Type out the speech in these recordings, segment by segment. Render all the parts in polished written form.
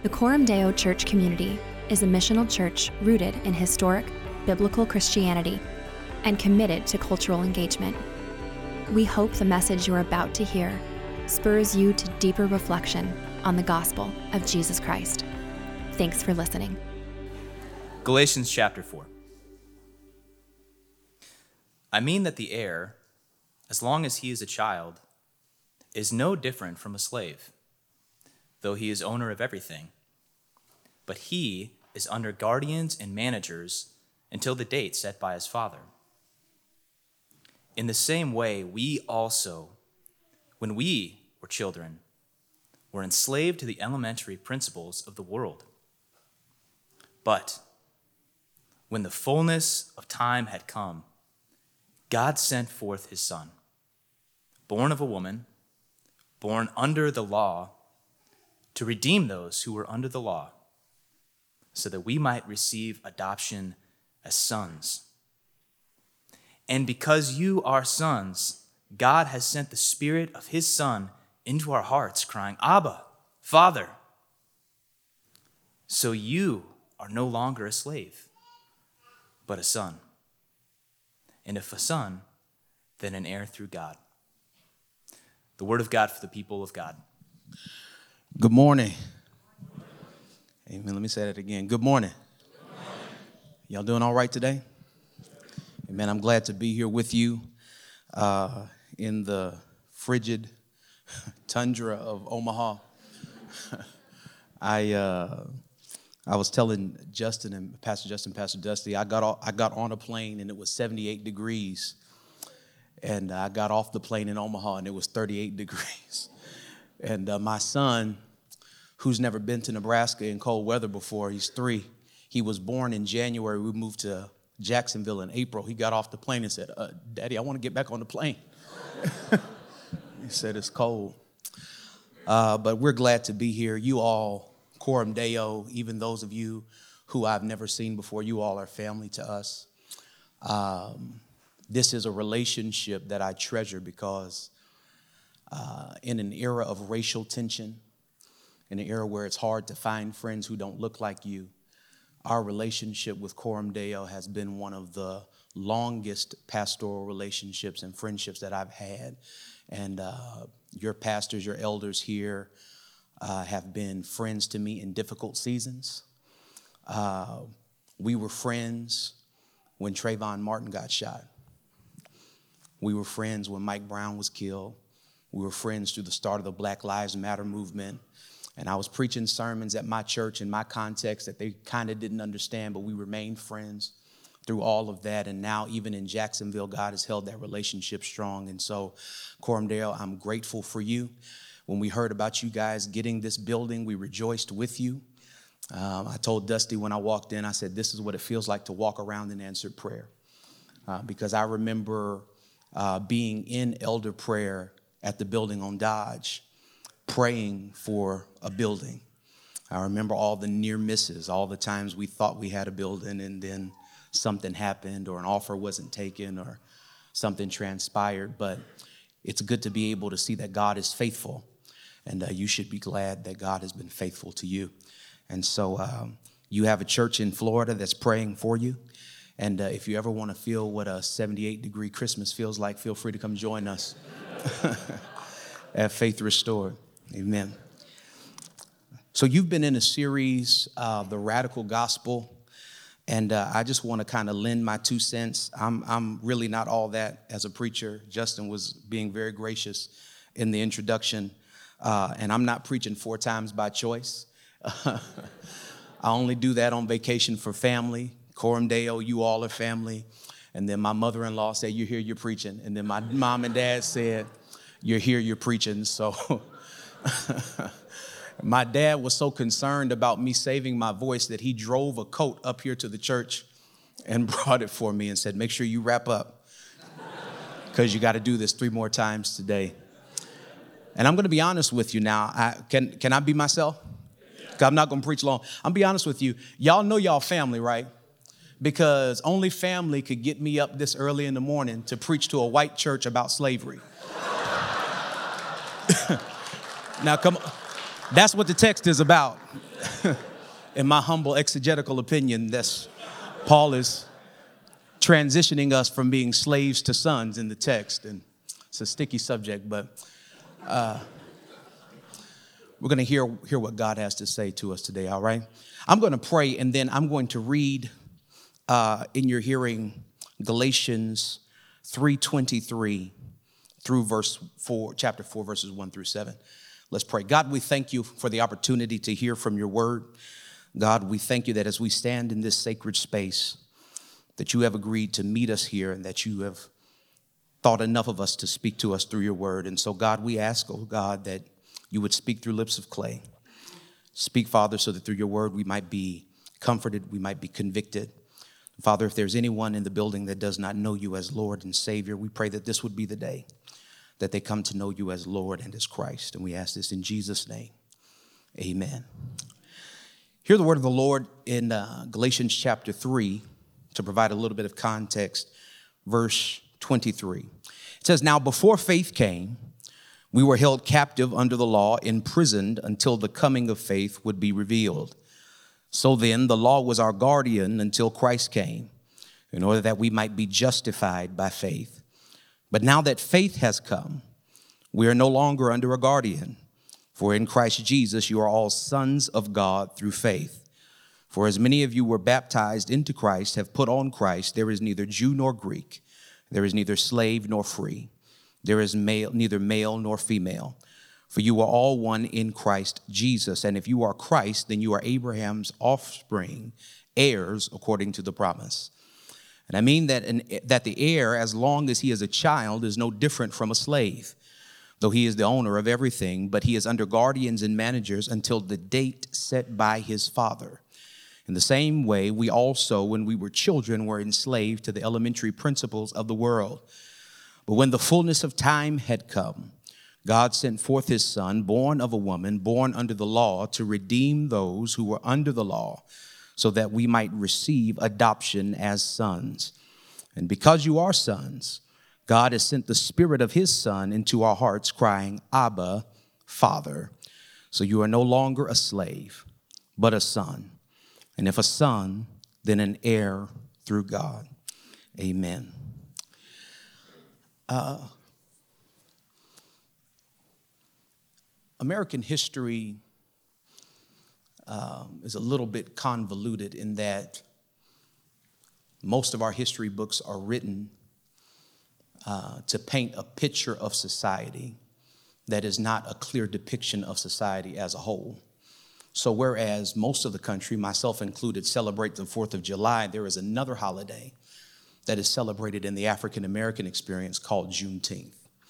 The Coram Deo Church community is a missional church rooted in historic, biblical Christianity and committed to cultural engagement. We hope the message you're about to hear spurs you to deeper reflection on the gospel of Jesus Christ. Thanks for listening. Galatians chapter 4. I mean that the heir, as long as he is a child, is no different from a slave, though he is owner of everything. But he is under guardians and managers until the date set by his father. In the same way, we also, when we were children, were enslaved to the elementary principles of the world. But when the fullness of time had come, God sent forth his Son, born of a woman, born under the law, to redeem those who were under the law, so that we might receive adoption as sons. And because you are sons, God has sent the Spirit of his Son into our hearts, crying, Abba, Father. So you are no longer a slave, but a son. And if a son, then an heir through God. The word of God for the people of God. Good morning. Amen. Let me say that again. Good morning. Y'all doing all right today? Amen. I'm glad to be here with you in the frigid tundra of Omaha. I was telling Justin and Pastor Dusty, I got on a plane and it was 78 degrees. And I got off the plane in Omaha and it was 38 degrees. And my son, who's never been to Nebraska in cold weather before, he's 3. He was born in January. We moved to Jacksonville in April. He got off the plane and said, Daddy, I want to get back on the plane. He said it's cold. But we're glad to be here. You all, Coram Deo, even those of you who I've never seen before, you all are family to us. This is a relationship that I treasure because in an era of racial tension, in an era where it's hard to find friends who don't look like you, our relationship with Coram Deo has been one of the longest pastoral relationships and friendships that I've had. And your pastors, your elders here have been friends to me in difficult seasons. We were friends when Trayvon Martin got shot. We were friends when Mike Brown was killed. We were friends through the start of the Black Lives Matter movement. And I was preaching sermons at my church in my context that they kind of didn't understand, but we remained friends through all of that. And now even in Jacksonville, God has held that relationship strong. And so, Coram Deo, I'm grateful for you. When we heard about you guys getting this building, we rejoiced with you. I told Dusty when I walked in, I said, this is what it feels like to walk around in answered prayer. Because I remember being in elder prayer at the building on Dodge, praying for a building. I remember all the near misses, all the times we thought we had a building and then something happened or an offer wasn't taken or something transpired. But it's good to be able to see that God is faithful. And you should be glad that God has been faithful to you. And so you have a church in Florida that's praying for you. And if you ever want to feel what a 78-degree Christmas feels like, feel free to come join us at Faith Restored. Amen. So you've been in a series, The Radical Gospel. And I just want to kind of lend my 2 cents. I'm really not all that as a preacher. Justin was being very gracious in the introduction. And I'm not preaching 4 times by choice. I only do that on vacation for family. Coram Deo, you all are family. And then my mother-in-law said, you're here, you're preaching. And then my mom and dad said, you're here, you're preaching. So my dad was so concerned about me saving my voice that he drove a coat up here to the church and brought it for me and said, make sure you wrap up because you got to do this 3 more times today. And I'm going to be honest with you now. Can I be myself? 'Cause I'm not going to preach long. I'm going to be honest with you. Y'all know y'all family, right? Because only family could get me up this early in the morning to preach to a white church about slavery. Now, come on. That's what the text is about. In my humble exegetical opinion, Paul is transitioning us from being slaves to sons in the text. And it's a sticky subject, but we're going to hear what God has to say to us today, all right? I'm going to pray, and then I'm going to read in your hearing Galatians 3:23 through verse 4, chapter 4, verses 1 through 7. Let's pray. God, we thank you for the opportunity to hear from your word. God, we thank you that as we stand in this sacred space, that you have agreed to meet us here and that you have thought enough of us to speak to us through your word. And so, God, we ask, oh God, that you would speak through lips of clay. Speak, Father, so that through your word we might be comforted, we might be convicted. Father, if there's anyone in the building that does not know you as Lord and Savior, we pray that this would be the day that they come to know you as Lord and as Christ. And we ask this in Jesus' name. Amen. Hear the word of the Lord in Galatians chapter 3 to provide a little bit of context. Verse 23. It says, "Now before faith came, we were held captive under the law, imprisoned until the coming of faith would be revealed. So then the law was our guardian until Christ came, in order that we might be justified by faith. But now that faith has come, we are no longer under a guardian. For in Christ Jesus you are all sons of God through faith. For as many of you were baptized into Christ have put on Christ, there is neither Jew nor Greek, there is neither slave nor free, there is neither male nor female. For you are all one in Christ Jesus. And if you are Christ, then you are Abraham's offspring, heirs according to the promise. And I mean that the heir, as long as he is a child, is no different from a slave, though he is the owner of everything, but he is under guardians and managers until the date set by his father. In the same way, we also, when we were children, were enslaved to the elementary principles of the world. But when the fullness of time had come, God sent forth his Son, born of a woman, born under the law, to redeem those who were under the law, so that we might receive adoption as sons. And because you are sons, God has sent the Spirit of his Son into our hearts, crying, Abba, Father. So you are no longer a slave, but a son. And if a son, then an heir through God. Amen. American history is a little bit convoluted in that most of our history books are written to paint a picture of society that is not a clear depiction of society as a whole. So whereas most of the country, myself included, celebrate the 4th of July, there is another holiday that is celebrated in the African American experience called Juneteenth.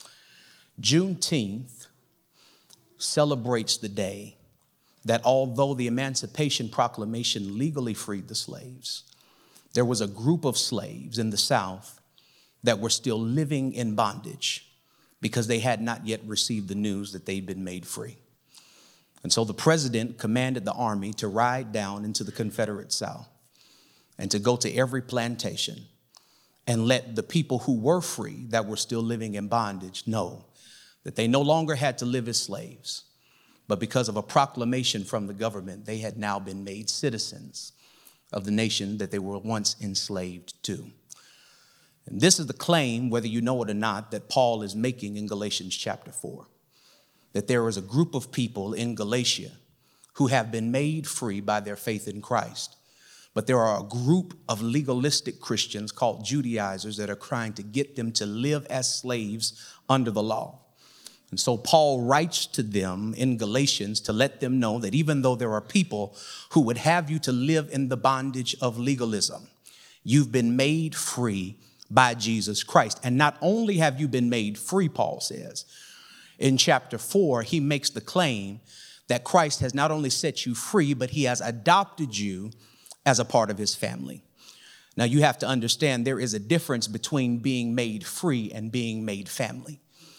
Juneteenth celebrates the day that although the Emancipation Proclamation legally freed the slaves, there was a group of slaves in the South that were still living in bondage because they had not yet received the news that they'd been made free. And so the president commanded the army to ride down into the Confederate South and to go to every plantation and let the people who were free, that were still living in bondage, know that they no longer had to live as slaves, but because of a proclamation from the government, they had now been made citizens of the nation that they were once enslaved to. And this is the claim, whether you know it or not, that Paul is making in Galatians chapter 4, that there is a group of people in Galatia who have been made free by their faith in Christ. But there are a group of legalistic Christians called Judaizers that are trying to get them to live as slaves under the law. And so Paul writes to them in Galatians to let them know that even though there are people who would have you to live in the bondage of legalism, you've been made free by Jesus Christ. And not only have you been made free, Paul says, in chapter 4, he makes the claim that Christ has not only set you free, but he has adopted you as a part of his family. Now, you have to understand there is a difference between being made free and being made family.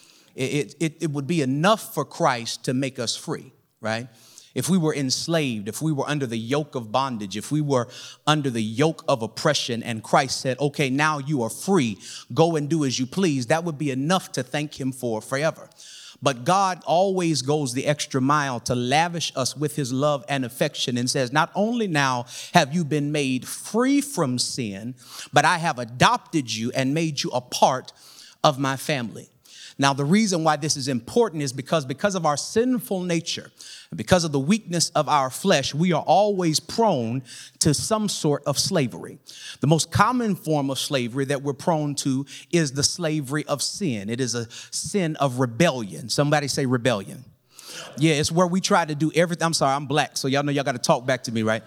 It would be enough for Christ to make us free, right? If we were enslaved, if we were under the yoke of bondage, if we were under the yoke of oppression and Christ said, okay, now you are free, go and do as you please, that would be enough to thank him for forever. But God always goes the extra mile to lavish us with his love and affection and says, not only now have you been made free from sin, but I have adopted you and made you a part of my family. Now, the reason why this is important is because of our sinful nature, because of the weakness of our flesh, we are always prone to some sort of slavery. The most common form of slavery that we're prone to is the slavery of sin. It is a sin of rebellion. Somebody say rebellion. Yeah, it's where we try to do everything. I'm sorry, I'm black, so y'all know y'all got to talk back to me, right?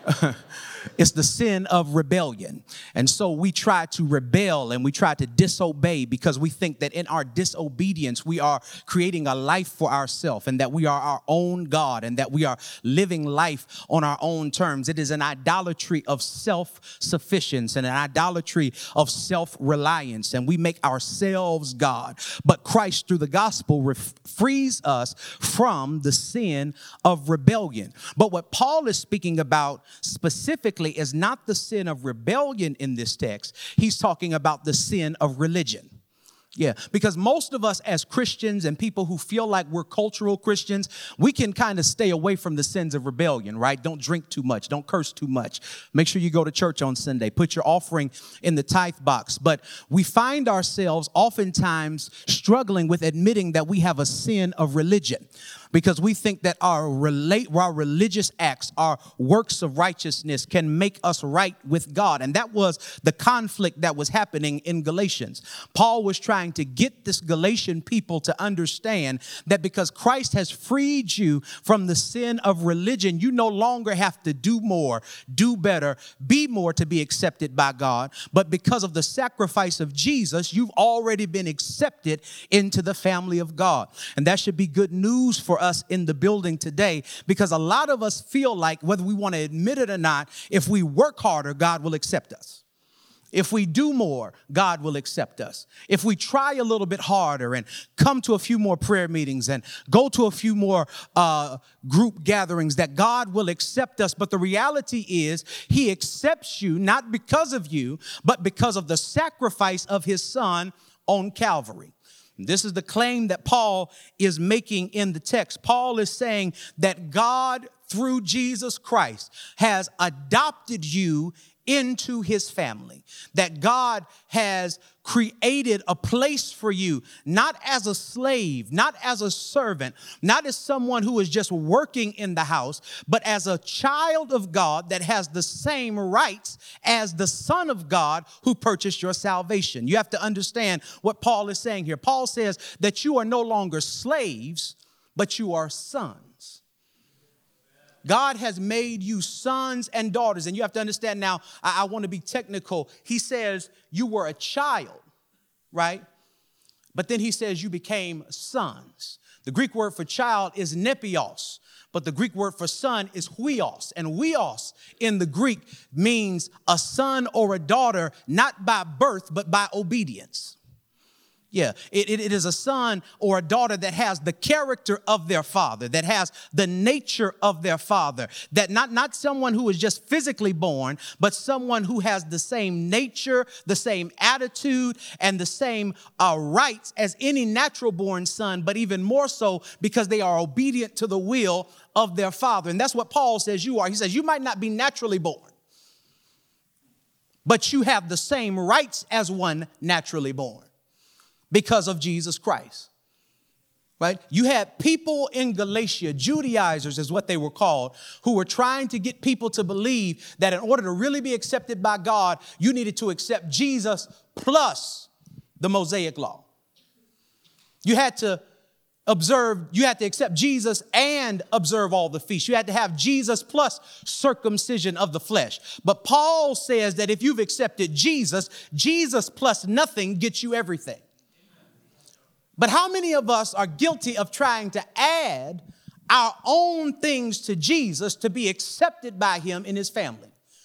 It's the sin of rebellion. And so we try to rebel and we try to disobey because we think that in our disobedience, we are creating a life for ourselves and that we are our own God and that we are living life on our own terms. It is an idolatry of self-sufficiency and an idolatry of self-reliance, and we make ourselves God. But Christ, through the gospel, frees us from the sin of rebellion. But what Paul is speaking about specifically is not the sin of rebellion in this text. He's talking about the sin of religion. Yeah, because most of us as Christians and people who feel like we're cultural Christians, we can kind of stay away from the sins of rebellion, right? Don't drink too much. Don't curse too much. Make sure you go to church on Sunday. Put your offering in the tithe box. But we find ourselves oftentimes struggling with admitting that we have a sin of religion, because we think that our religious acts, our works of righteousness can make us right with God. And that was the conflict that was happening in Galatians. Paul was trying to get this Galatian people to understand that because Christ has freed you from the sin of religion, you no longer have to do more, do better, be more to be accepted by God. But because of the sacrifice of Jesus, you've already been accepted into the family of God. And that should be good news for us in the building today, because a lot of us feel like, whether we want to admit it or not, if we work harder, God will accept us. If we do more, God will accept us. If we try a little bit harder and come to a few more prayer meetings and go to a few more group gatherings, that God will accept us. But the reality is he accepts you not because of you, but because of the sacrifice of his son on Calvary. This is the claim that Paul is making in the text. Paul is saying that God, through Jesus Christ, has adopted you into his family, that God has created a place for you, not as a slave, not as a servant, not as someone who is just working in the house, but as a child of God that has the same rights as the Son of God who purchased your salvation. You have to understand what Paul is saying here. Paul says that you are no longer slaves, but you are sons. God has made you sons and daughters. And you have to understand now, I want to be technical. He says you were a child, right? But then he says you became sons. The Greek word for child is nepios, but the Greek word for son is huios. And huios in the Greek means a son or a daughter, not by birth, but by obedience. Yeah, it is a son or a daughter that has the character of their father, that has the nature of their father, that not someone who is just physically born, but someone who has the same nature, the same attitude, and the same rights as any natural born son, but even more so because they are obedient to the will of their father. And that's what Paul says you are. He says you might not be naturally born, but you have the same rights as one naturally born. Because of Jesus Christ, right? You had people in Galatia, Judaizers is what they were called, who were trying to get people to believe that in order to really be accepted by God, you needed to accept Jesus plus the Mosaic law. You had to accept Jesus and observe all the feasts. You had to have Jesus plus circumcision of the flesh. But Paul says that if you've accepted Jesus, Jesus plus nothing gets you everything. But how many of us are guilty of trying to add our own things to Jesus to be accepted by him in his family?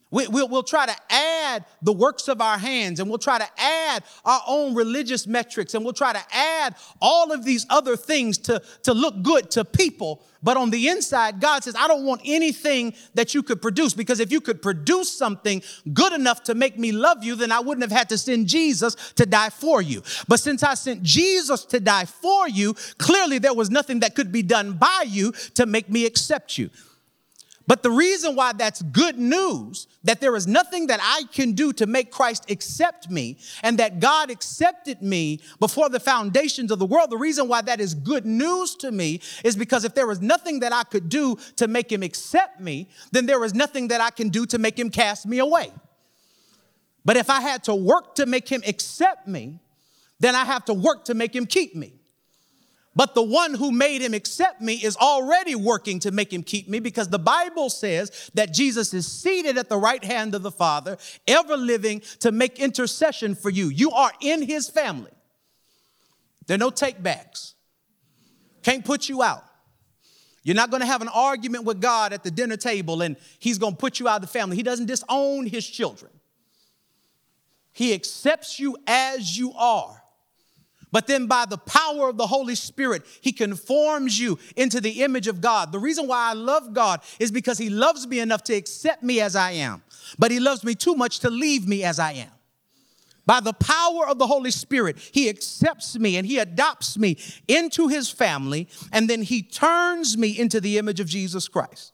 We'll try to add the works of our hands, and we'll try to add our own religious metrics, and we'll try to add all of these other things to look good to people. But on the inside, God says, I don't want anything that you could produce, because if you could produce something good enough to make me love you, then I wouldn't have had to send Jesus to die for you. But since I sent Jesus to die for you, clearly there was nothing that could be done by you to make me accept you. But the reason why that's good news, that there is nothing that I can do to make Christ accept me, and that God accepted me before the foundations of the world, the reason why that is good news to me is because if there was nothing that I could do to make him accept me, then there was nothing that I can do to make him cast me away. But if I had to work to make him accept me, then I have to work to make him keep me. But the one who made him accept me is already working to make him keep me, because the Bible says that Jesus is seated at the right hand of the Father, ever living to make intercession for you. You are in his family. There are no takebacks. Can't put you out. You're not going to have an argument with God at the dinner table and he's going to put you out of the family. He doesn't disown his children. He accepts you as you are. But then by the power of the Holy Spirit, he conforms you into the image of God. The reason why I love God is because he loves me enough to accept me as I am. But he loves me too much to leave me as I am. By the power of the Holy Spirit, he accepts me and he adopts me into his family. And then he turns me into the image of Jesus Christ.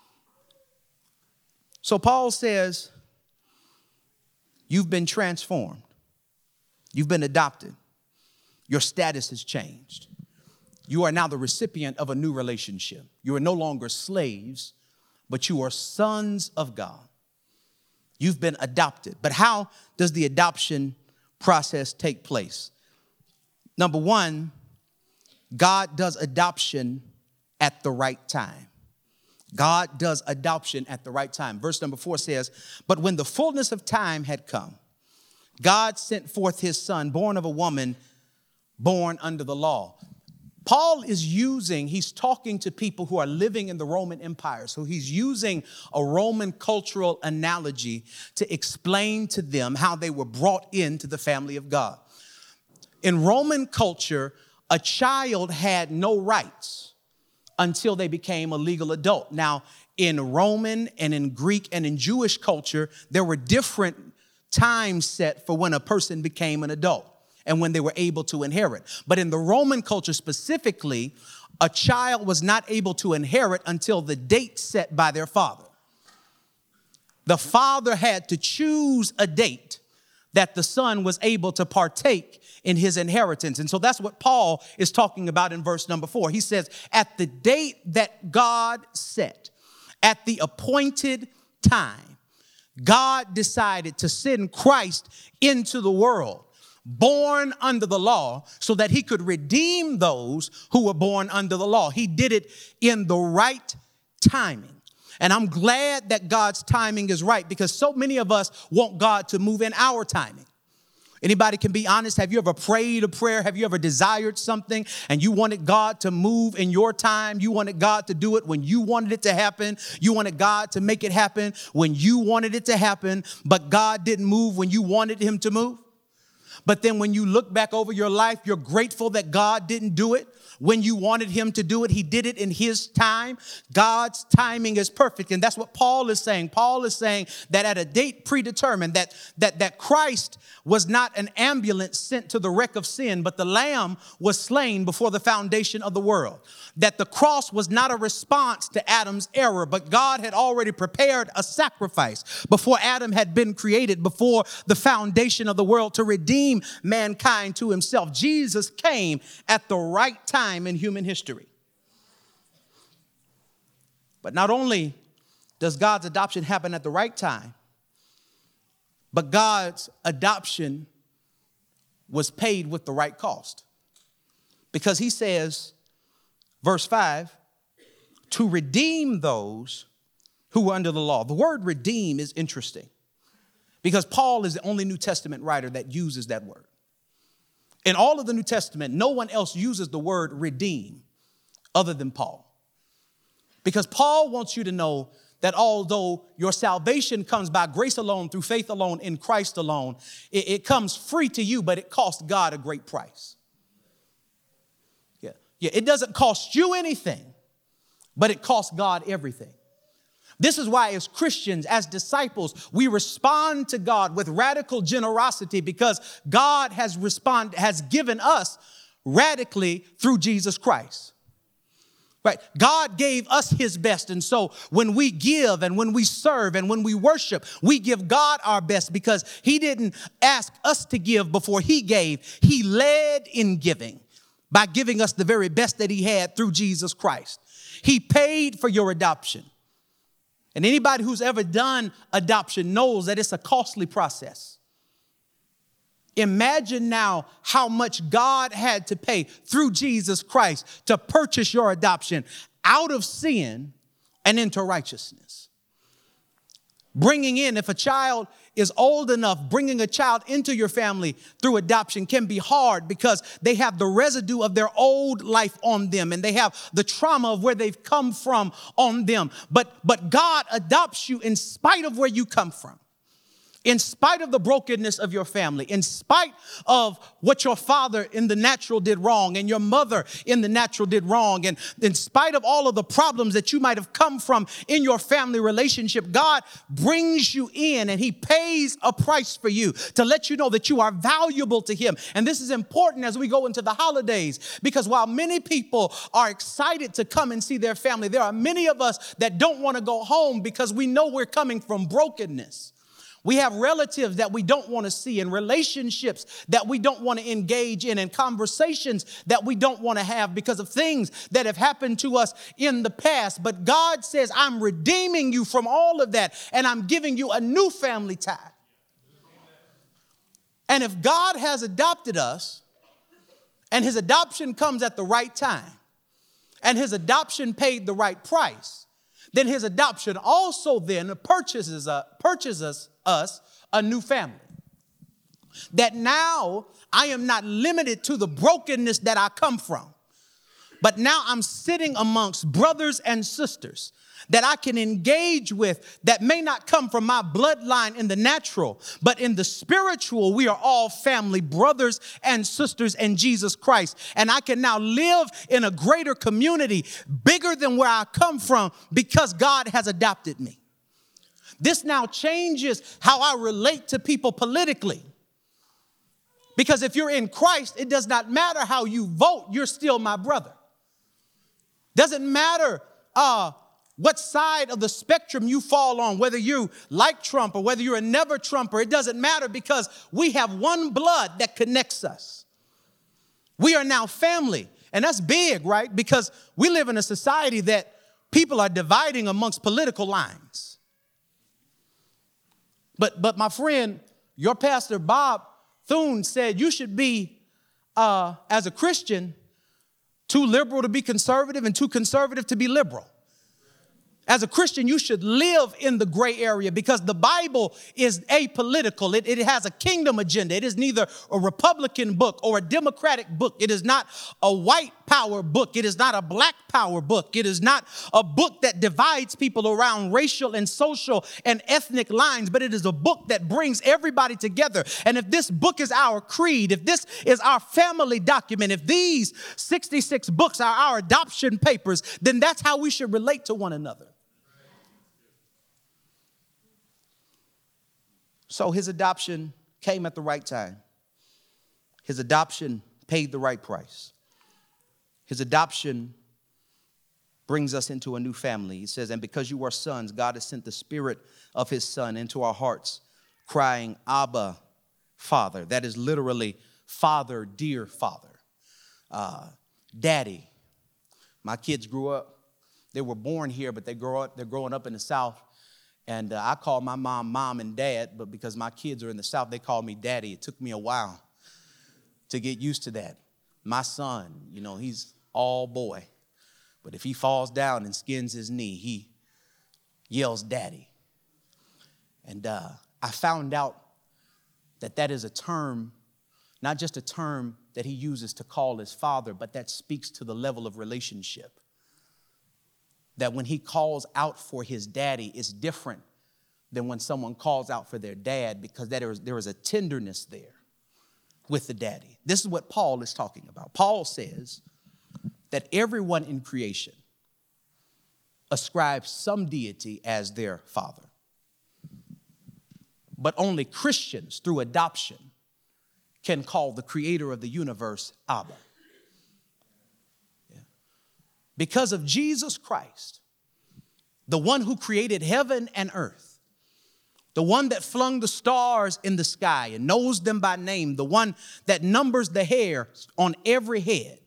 So Paul says, you've been transformed. You've been adopted. Your status has changed. You are now the recipient of a new relationship. You are no longer slaves, but you are sons of God. You've been adopted. But how does the adoption process take place? Number one, God does adoption at the right time. God does adoption at the right time. Verse number 4 says, but when the fullness of time had come, God sent forth his son, born of a woman, born under the law. Paul he's talking to people who are living in the Roman Empire. So he's using a Roman cultural analogy to explain to them how they were brought into the family of God. In Roman culture, a child had no rights until they became a legal adult. Now, in Roman and in Greek and in Jewish culture, there were different times set for when a person became an adult and when they were able to inherit. But in the Roman culture specifically, a child was not able to inherit until the date set by their father. The father had to choose a date that the son was able to partake in his inheritance. And so that's what Paul is talking about in verse number 4. He says, at the date that God set, at the appointed time, God decided to send Christ into the world, born under the law, so that he could redeem those who were born under the law. He did it in the right timing. And I'm glad that God's timing is right, because so many of us want God to move in our timing. Anybody can be honest. Have you ever prayed a prayer? Have you ever desired something and you wanted God to move in your time? You wanted God to do it when you wanted it to happen. You wanted God to make it happen when you wanted it to happen, but God didn't move when you wanted him to move. But then when you look back over your life, you're grateful that God didn't do it when you wanted him to do it. He did it in his time. God's timing is perfect. And that's what Paul is saying. Paul is saying that at a date predetermined, that Christ was not an ambulance sent to the wreck of sin, but the lamb was slain before the foundation of the world. That the cross was not a response to Adam's error, but God had already prepared a sacrifice before Adam had been created, before the foundation of the world, to redeem mankind to himself. Jesus came at the right time in human history. But not only does God's adoption happen at the right time, but God's adoption was paid with the right cost. Because he says, verse 5, to redeem those who were under the law. The word redeem is interesting because Paul is the only New Testament writer that uses that word. In all of the New Testament, no one else uses the word redeem other than Paul. Because Paul wants you to know that although your salvation comes by grace alone, through faith alone, in Christ alone, it comes free to you, but it costs God a great price. Yeah, it doesn't cost you anything, but it costs God everything. This is why as Christians, as disciples, we respond to God with radical generosity, because God has given us radically through Jesus Christ. Right? God gave us his best. And so when we give and when we serve and when we worship, we give God our best, because he didn't ask us to give before he gave. He led in giving by giving us the very best that he had through Jesus Christ. He paid for your adoption. And anybody who's ever done adoption knows that it's a costly process. Imagine now how much God had to pay through Jesus Christ to purchase your adoption out of sin and into righteousness. Bringing in, if a child is old enough, bringing a child into your family through adoption can be hard, because they have the residue of their old life on them, and they have the trauma of where they've come from on them. But God adopts you in spite of where you come from. In spite of the brokenness of your family, in spite of what your father in the natural did wrong and your mother in the natural did wrong, and in spite of all of the problems that you might have come from in your family relationship, God brings you in and he pays a price for you to let you know that you are valuable to him. And this is important as we go into the holidays, because while many people are excited to come and see their family, there are many of us that don't want to go home because we know we're coming from brokenness. We have relatives that we don't want to see, and relationships that we don't want to engage in, and conversations that we don't want to have because of things that have happened to us in the past. But God says, I'm redeeming you from all of that, and I'm giving you a new family tie. And if God has adopted us, and his adoption comes at the right time, and his adoption paid the right price, then his adoption also then purchases us a new family. That now I am not limited to the brokenness that I come from, but now I'm sitting amongst brothers and sisters that I can engage with that may not come from my bloodline in the natural, but in the spiritual, we are all family, brothers and sisters in Jesus Christ. And I can now live in a greater community, bigger than where I come from, because God has adopted me. This now changes how I relate to people politically. Because if you're in Christ, it does not matter how you vote, you're still my brother. Doesn't matter what side of the spectrum you fall on, whether you like Trump or whether you're a never Trumper, it doesn't matter, because we have one blood that connects us. We are now family. And that's big, right? Because we live in a society that people are dividing amongst political lines. But my friend, your pastor, Bob Thune, said you should be, as a Christian, too liberal to be conservative and too conservative to be liberal. As a Christian, you should live in the gray area, because the Bible is apolitical. It has a kingdom agenda. It is neither a Republican book or a Democratic book. It is not a white power book. It is not a black power book. It is not a book that divides people around racial and social and ethnic lines, but it is a book that brings everybody together. And if this book is our creed, if this is our family document, if these 66 books are our adoption papers, then that's how we should relate to one another. So his adoption came at the right time. His adoption paid the right price. His adoption brings us into a new family. He says, and because you are sons, God has sent the Spirit of his Son into our hearts, crying, Abba, Father. That is literally Father, dear Father. Daddy. My kids grew up. They were born here, but they're growing up in the South. And I call my mom and dad, but because my kids are in the South, they call me daddy. It took me a while to get used to that. My son, he's all boy. But if he falls down and skins his knee, he yells daddy. And I found out that is a term, not just a term that he uses to call his father, but that speaks to the level of relationship. that when he calls out for his daddy, it's different than when someone calls out for their dad, because there is a tenderness there with the daddy. This is what Paul is talking about. Paul says that everyone in creation ascribes some deity as their father. But only Christians, through adoption, can call the creator of the universe Abba. Yeah. Because of Jesus Christ, the one who created heaven and earth, the one that flung the stars in the sky and knows them by name, the one that numbers the hair on every head,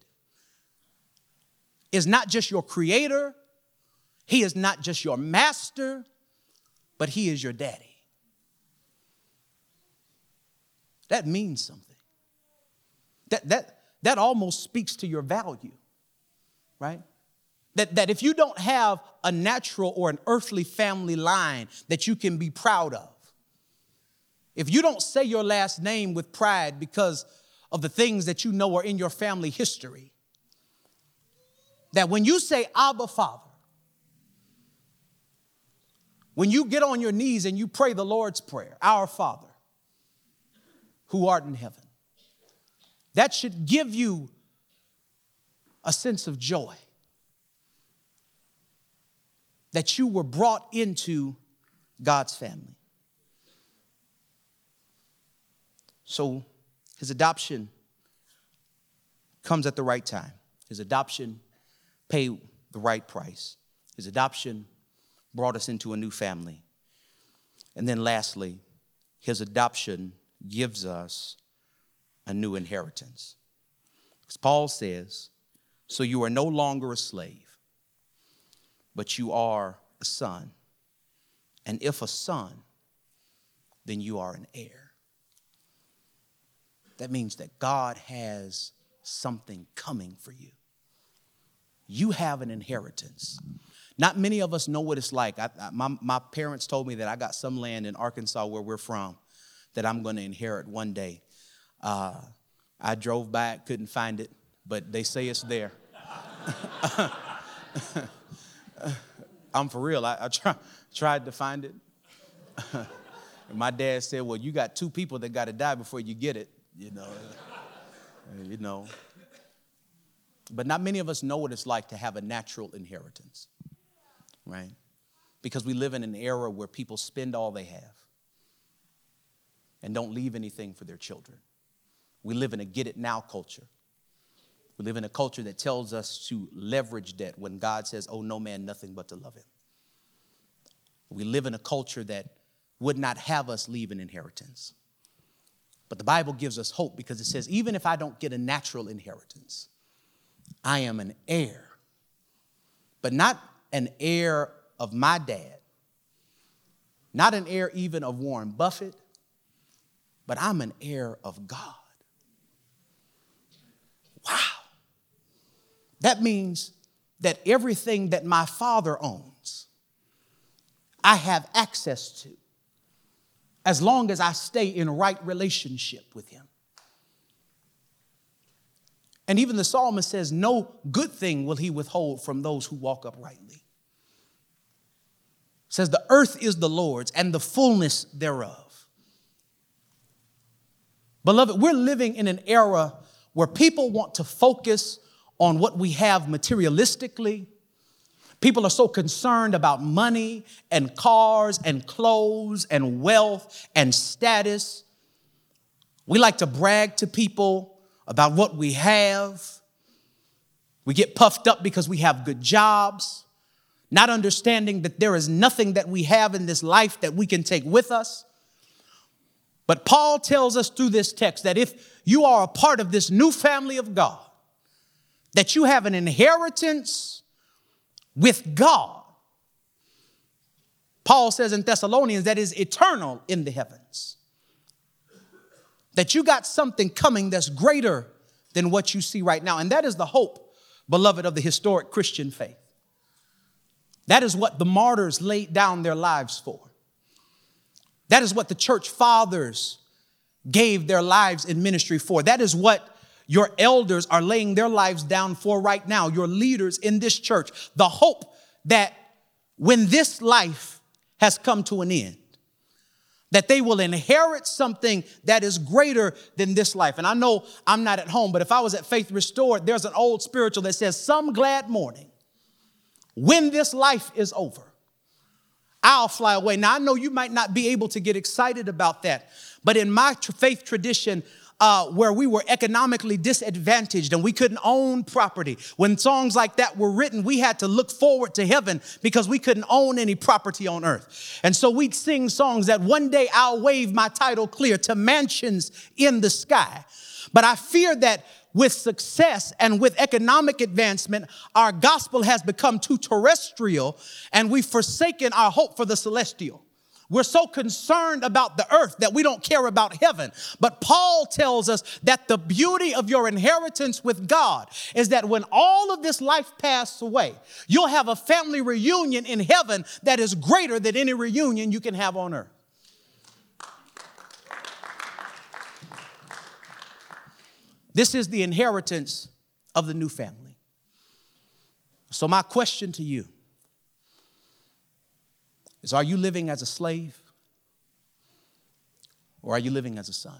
is not just your creator, he is not just your master, but he is your daddy. That means something. That almost speaks to your value, right? That if you don't have a natural or an earthly family line that you can be proud of, if you don't say your last name with pride because of the things that you know are in your family history, that when you say Abba Father, when you get on your knees and you pray the Lord's Prayer, Our Father, who art in heaven, that should give you a sense of joy that you were brought into God's family. So his adoption comes at the right time. His adoption paid the right price. His adoption brought us into a new family. And then lastly, his adoption gives us a new inheritance. As Paul says, so you are no longer a slave, but you are a son. And if a son, then you are an heir. That means that God has something coming for you. You have an inheritance. Not many of us know what it's like. My parents told me that I got some land in Arkansas where we're from that I'm going to inherit one day. I drove by it, couldn't find it, but they say it's there. I'm for real. I tried to find it. And my dad said, well, you got two people that got to die before you get it, you know. But not many of us know what it's like to have a natural inheritance, right? Because we live in an era where people spend all they have and don't leave anything for their children. We live in a get it now culture. We live in a culture that tells us to leverage debt when God says, oh, no man, nothing but to love him. We live in a culture that would not have us leave an inheritance. But the Bible gives us hope because it says, even if I don't get a natural inheritance, I am an heir, but not an heir of my dad, not an heir even of Warren Buffett, but I'm an heir of God. Wow. That means that everything that my father owns, I have access to as long as I stay in right relationship with him. And even the psalmist says, no good thing will he withhold from those who walk uprightly. It says the earth is the Lord's and the fullness thereof. Beloved, we're living in an era where people want to focus on what we have materialistically. People are so concerned about money and cars and clothes and wealth and status. We like to brag to people about what we have. We get puffed up because we have good jobs, not understanding that there is nothing that we have in this life that we can take with us. But Paul tells us through this text that if you are a part of this new family of God, that you have an inheritance with God. Paul says in Thessalonians that is eternal in the heavens. That you got something coming that's greater than what you see right now. And that is the hope, beloved, of the historic Christian faith. That is what the martyrs laid down their lives for. That is what the church fathers gave their lives in ministry for. That is what your elders are laying their lives down for right now, your leaders in this church. The hope that when this life has come to an end, that they will inherit something that is greater than this life. And I know I'm not at home, but if I was at Faith Restored, there's an old spiritual that says, some glad morning, when this life is over, I'll fly away. Now, I know you might not be able to get excited about that, but in my faith tradition, where we were economically disadvantaged and we couldn't own property, when songs like that were written, we had to look forward to heaven because we couldn't own any property on earth. And so we'd sing songs that one day I'll wave my title clear to mansions in the sky. But I fear that with success and with economic advancement, our gospel has become too terrestrial and we've forsaken our hope for the celestial. We're so concerned about the earth that we don't care about heaven. But Paul tells us that the beauty of your inheritance with God is that when all of this life passes away, you'll have a family reunion in heaven that is greater than any reunion you can have on earth. This is the inheritance of the new family. So my question to you is, are you living as a slave or are you living as a son?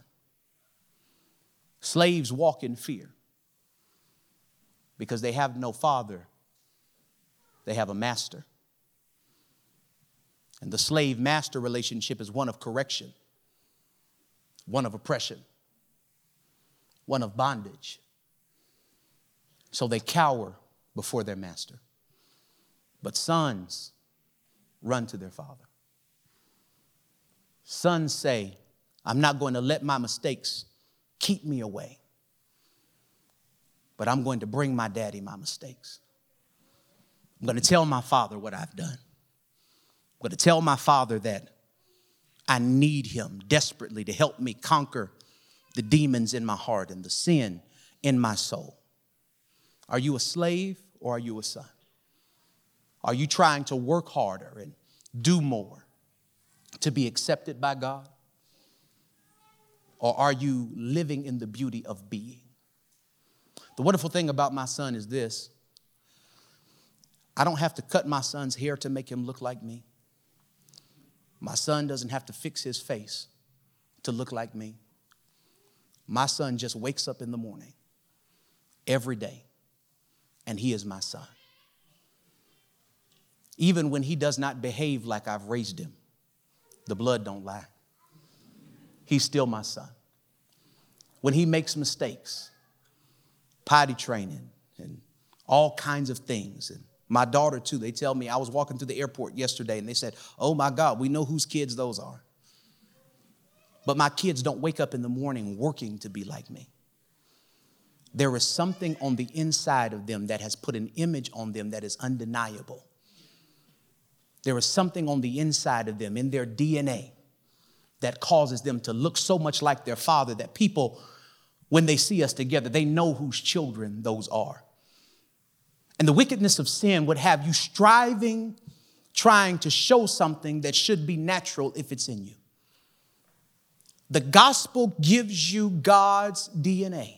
Slaves walk in fear because they have no father, they have a master. And the slave-master relationship is one of correction, one of oppression, one of bondage. So they cower before their master. But sons run to their father. Sons say, I'm not going to let my mistakes keep me away, but I'm going to bring my daddy my mistakes. I'm going to tell my father what I've done. I'm going to tell my father that I need him desperately to help me conquer the demons in my heart and the sin in my soul. Are you a slave or are you a son? Are you trying to work harder and do more to be accepted by God? Or are you living in the beauty of being? The wonderful thing about my son is this: I don't have to cut my son's hair to make him look like me. My son doesn't have to fix his face to look like me. My son just wakes up in the morning every day, and he is my son. Even when he does not behave like I've raised him, the blood don't lie. He's still my son. When he makes mistakes, potty training and all kinds of things, and my daughter too, they tell me, I was walking through the airport yesterday and they said, oh my God, we know whose kids those are. But my kids don't wake up in the morning working to be like me. There is something on the inside of them that has put an image on them that is undeniable. There is something on the inside of them in their DNA that causes them to look so much like their father that people, when they see us together, they know whose children those are. And the wickedness of sin would have you striving, trying to show something that should be natural if it's in you. The gospel gives you God's DNA.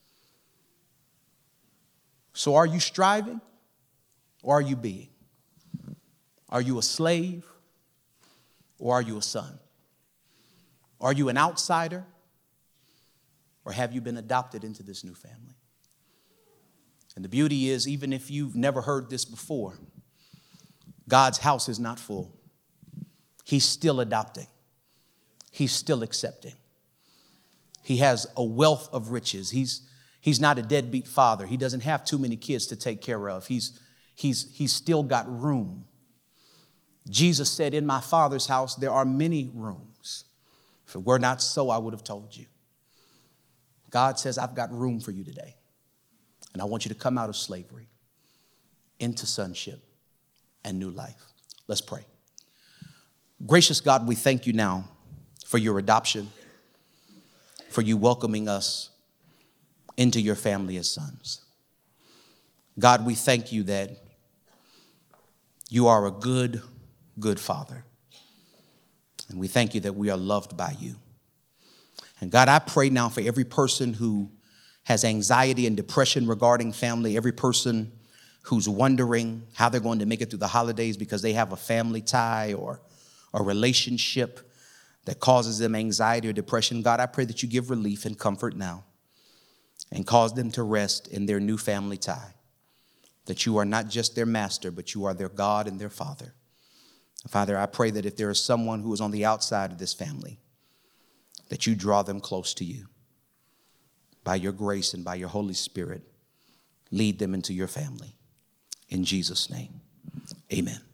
So are you striving or are you being? Are you a slave or are you a son? Are you an outsider or have you been adopted into this new family? And the beauty is, even if you've never heard this before, God's house is not full. He's still adopting. He's still accepting. He has a wealth of riches. He's not a deadbeat father. He doesn't have too many kids to take care of. He's still got room. Jesus said, in my Father's house, there are many rooms. If it were not so, I would have told you. God says, I've got room for you today. And I want you to come out of slavery into sonship and new life. Let's pray. Gracious God, we thank you now for your adoption, for you welcoming us into your family as sons. God, we thank you that you are a good Father. And we thank you that we are loved by you. And God, I pray now for every person who has anxiety and depression regarding family, every person who's wondering how they're going to make it through the holidays because they have a family tie or a relationship that causes them anxiety or depression. God, I pray that you give relief and comfort now and cause them to rest in their new family tie, that you are not just their master, but you are their God and their Father. Father, I pray that if there is someone who is on the outside of this family, that you draw them close to you by your grace and by your Holy Spirit. Lead them into your family. In Jesus' name, amen.